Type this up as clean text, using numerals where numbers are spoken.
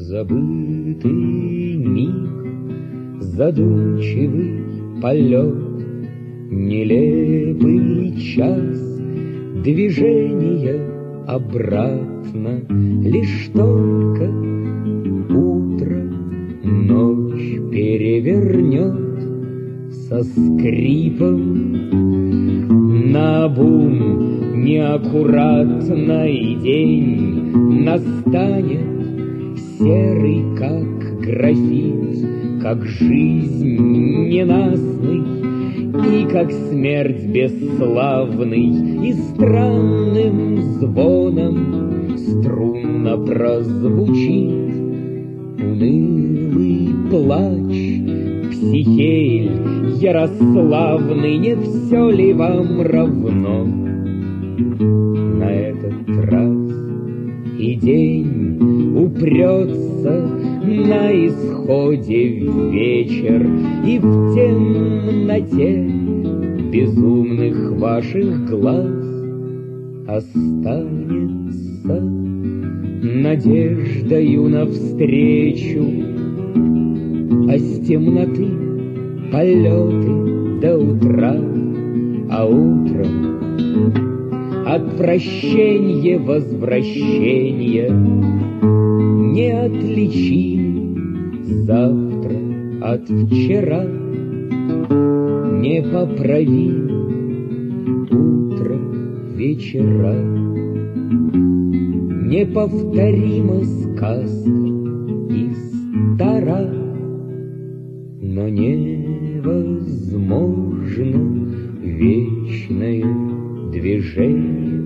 Забытый миг, задумчивый полет, нелепый час движения обратно. Лишь только утро ночь перевернет со скрипом, наобум неаккуратный день настанет, серый, как графит, как жизнь ненастный, и как смерть бесславный, и странным звоном струнно прозвучит унылый плач. Психейль ярославный, не все ли вам равно? На этот раз и день упрется на исходе вечер, и в темноте безумных ваших глаз останется надеждою навстречу, а с темноты полеты до утра, а утром отвращенье возвращения неотличим завтра от вчера, непоправим утро вечера. Неповторима сказка и стара, но невозможно вечное движение.